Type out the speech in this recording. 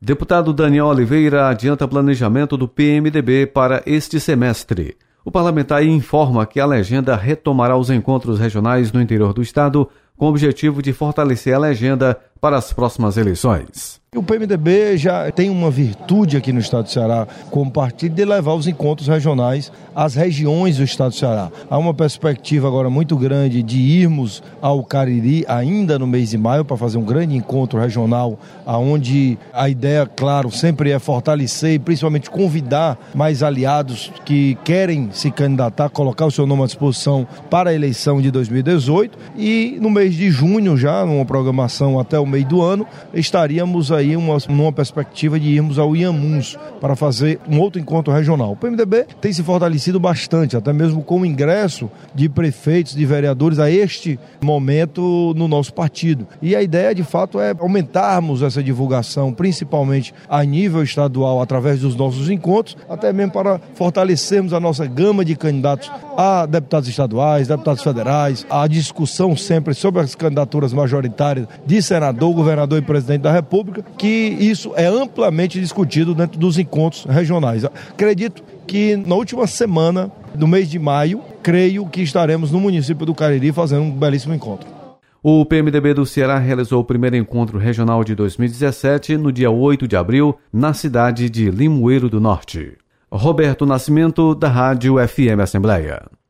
Deputado Daniel Oliveira adianta planejamento do PMDB para este semestre. O parlamentar informa que a legenda retomará os encontros regionais no interior do estado com o objetivo de fortalecer a legenda para as próximas eleições. O PMDB já tem uma virtude aqui no estado do Ceará, como partido, de levar os encontros regionais às regiões do estado do Ceará. Há uma perspectiva agora muito grande de irmos ao Cariri ainda no mês de maio para fazer um grande encontro regional, onde a ideia, claro, sempre é fortalecer e principalmente convidar mais aliados que querem se candidatar, colocar o seu nome à disposição para a eleição de 2018. E no mês de junho, já numa programação até o meio do ano, estaríamos aí numa perspectiva de irmos ao Inhamuns para fazer um outro encontro regional. O PMDB tem se fortalecido bastante, até mesmo com o ingresso de prefeitos, de vereadores a este momento no nosso partido. E a ideia, de fato, é aumentarmos essa divulgação, principalmente a nível estadual, através dos nossos encontros, até mesmo para fortalecermos a nossa gama de candidatos a deputados estaduais, deputados federais, a discussão sempre sobre as candidaturas majoritárias de senador, governador e presidente da República, que isso é amplamente discutido dentro dos encontros regionais. Acredito que na última semana do mês de maio, creio que estaremos no município do Cariri fazendo um belíssimo encontro. O PMDB do Ceará realizou o primeiro encontro regional de 2017 no dia 8 de abril, na cidade de Limoeiro do Norte. Roberto Nascimento, da Rádio FM Assembleia.